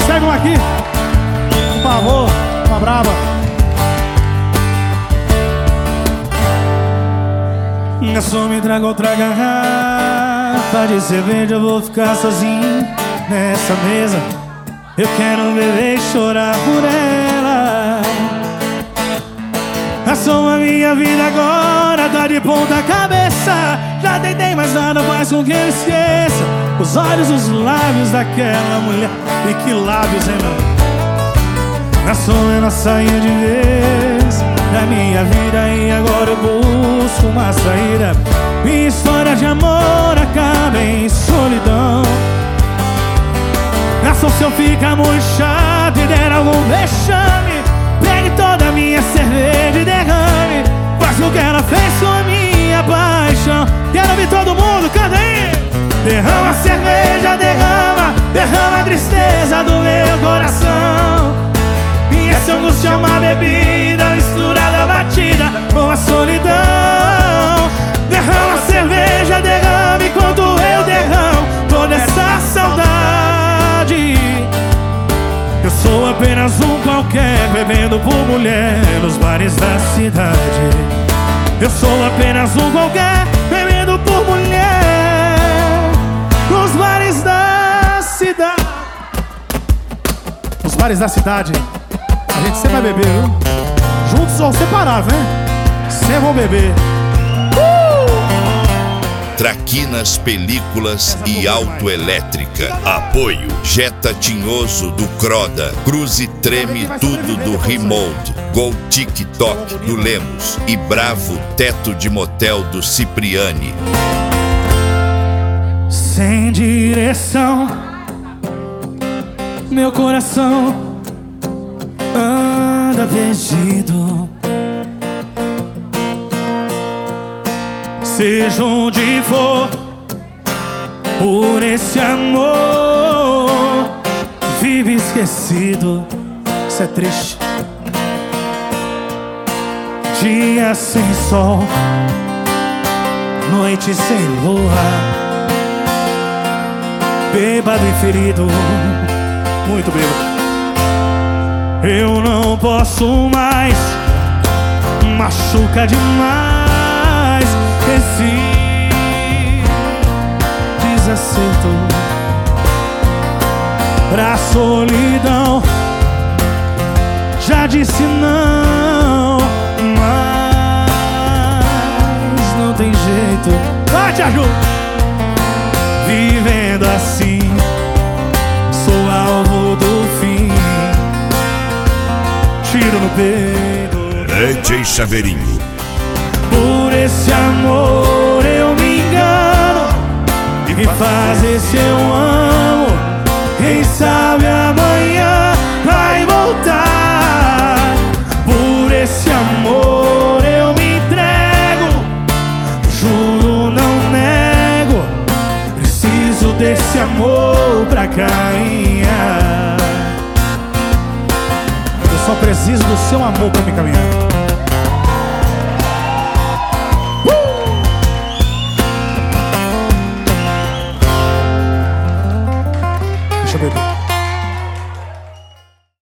Pega uma aqui, por favor, uma brava. Garçom, me traga outra garrafa de cerveja, eu vou ficar sozinho nessa mesa. Eu quero beber e chorar por ela. Garçom, a minha vida agora tá de ponta cabeça. Já tentei, mas nada faz com que eu esqueça os olhos, os lábios daquela mulher. E que lábios, hein, meu? Garçom, eu não saio de vez da minha vida e agora eu busco uma saída. Minha história de amor acaba em solidão. Garçom, se eu ficar muito chato e der algum vexame, pegue toda a minha cerveja e derrame. Faz o que ela fez com a minha paixão. Quero ouvir todo mundo, canta aí! Derrama a cerveja, derrama, derrama a tristeza do meu coração. E essa angústia é uma bebida misturada, batida com a solidão. Derrama a cerveja, derrama enquanto eu derramo toda essa saudade. Eu sou apenas um qualquer, bebendo por mulher nos bares da cidade. Eu sou apenas um qualquer, bebendo por mulher nos bares da cidade. Nos bares da cidade a gente sempre vai beber, viu? Juntos ou separados, né? Sempre vão beber. Traquinas Películas e Autoelétrica. Apoio Jetta Tinhoso do Croda, Cruze Treme Tudo do Remold, Gol TikTok do Lemos e Bravo Teto de Motel do Cipriani. Sem direção, meu coração anda perdido. Seja onde for, por esse amor vive esquecido. Isso é triste. Dia sem sol, noite sem lua, bêbado e ferido, muito bêbado. Eu não posso mais, machuca demais esse desacerto. Pra solidão já disse não, mas não tem jeito. Vai, te ajudo. Vivendo assim, sou alvo do fim. Tiro no peito. DJ Chaveirinho. Por esse amor eu me engano, e me faz esse eu amo. Quem sabe amanhã vai voltar. Por esse amor eu me entrego, juro, não nego. Preciso desse amor pra caminhar. Eu só preciso do seu amor pra me caminhar. Deixa eu beber.